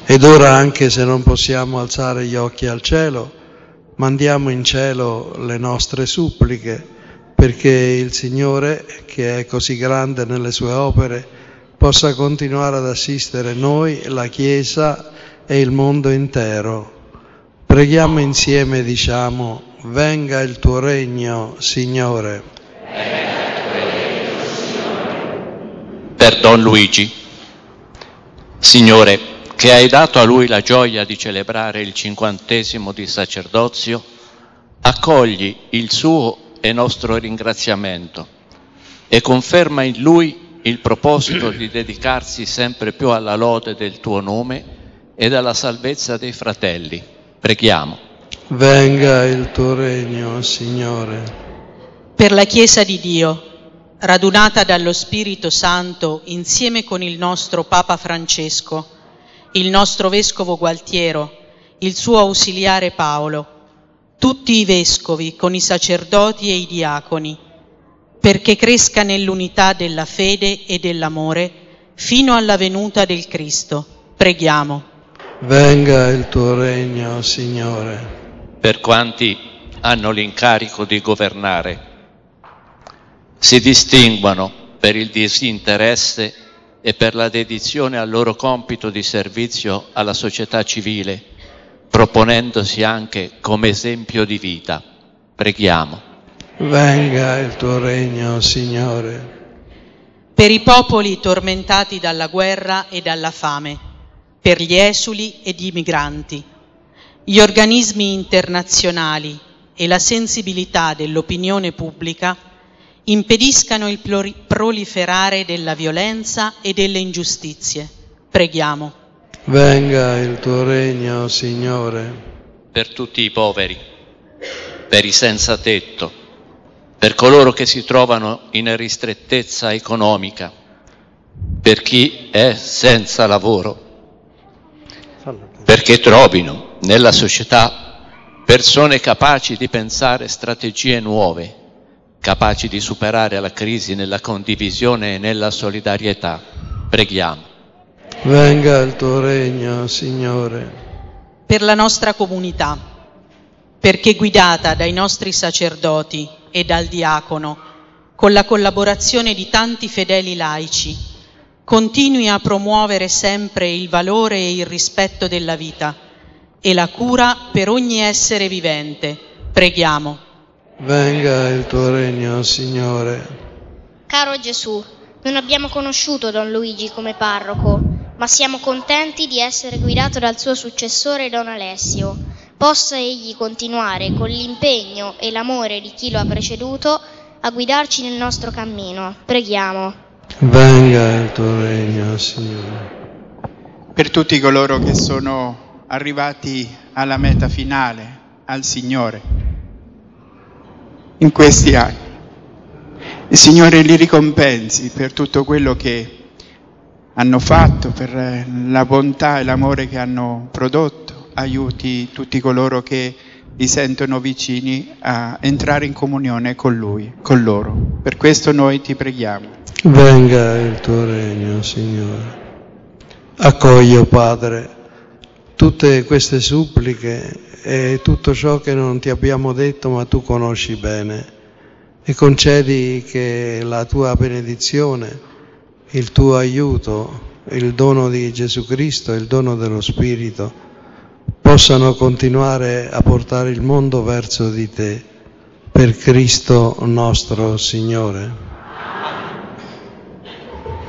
Ed ora, anche se non possiamo alzare gli occhi al cielo, mandiamo in cielo le nostre suppliche, perché il Signore, che è così grande nelle sue opere, possa continuare ad assistere noi, la Chiesa e il mondo intero. Preghiamo insieme, diciamo: venga il tuo regno, Signore. Per Don Luigi. Signore, che hai dato a lui la gioia di celebrare il 50° di sacerdozio, accogli il suo e nostro ringraziamento e conferma in lui il proposito di dedicarsi sempre più alla lode del tuo nome e alla salvezza dei fratelli. Preghiamo. Venga il tuo regno, Signore. Per la Chiesa di Dio, radunata dallo Spirito Santo insieme con il nostro Papa Francesco, il nostro Vescovo Gualtiero, il suo ausiliare Paolo, tutti i vescovi con i sacerdoti e i diaconi, perché cresca nell'unità della fede e dell'amore fino alla venuta del Cristo. Preghiamo. Venga il tuo regno, Signore. Per quanti hanno l'incarico di governare, si distinguano per il disinteresse e per la dedizione al loro compito di servizio alla società civile, proponendosi anche come esempio di vita. Preghiamo. Venga il tuo regno, Signore. Per i popoli tormentati dalla guerra e dalla fame, per gli esuli ed i migranti, gli organismi internazionali e la sensibilità dell'opinione pubblica impediscano il proliferare della violenza e delle ingiustizie. Preghiamo. Venga il tuo regno, Signore. Per tutti i poveri, per i senza tetto, per coloro che si trovano in ristrettezza economica, per chi è senza lavoro, perché trovino nella società persone capaci di pensare strategie nuove, capaci di superare la crisi nella condivisione e nella solidarietà. Preghiamo. Venga il tuo regno, Signore. Per la nostra comunità, perché guidata dai nostri sacerdoti e dal diacono, con la collaborazione di tanti fedeli laici, continui a promuovere sempre il valore e il rispetto della vita e la cura per ogni essere vivente. Preghiamo. Venga il tuo regno, Signore. Caro Gesù, non abbiamo conosciuto Don Luigi come parroco, ma siamo contenti di essere guidato dal suo successore Don Alessio. Possa egli continuare con l'impegno e l'amore di chi lo ha preceduto a guidarci nel nostro cammino. Preghiamo. Venga il tuo regno, Signore. Per tutti coloro che sono arrivati alla meta finale, al Signore, in questi anni. Il Signore li ricompensi per tutto quello che hanno fatto, per la bontà e l'amore che hanno prodotto. Aiuti tutti coloro che li sentono vicini a entrare in comunione con Lui, con loro. Per questo noi ti preghiamo. Venga il tuo regno, Signore. Accogli, Padre, tutte queste suppliche e tutto ciò che non ti abbiamo detto ma tu conosci bene, e concedi che la tua benedizione, il tuo aiuto, il dono di Gesù Cristo, il dono dello Spirito possano continuare a portare il mondo verso di te, per Cristo nostro Signore.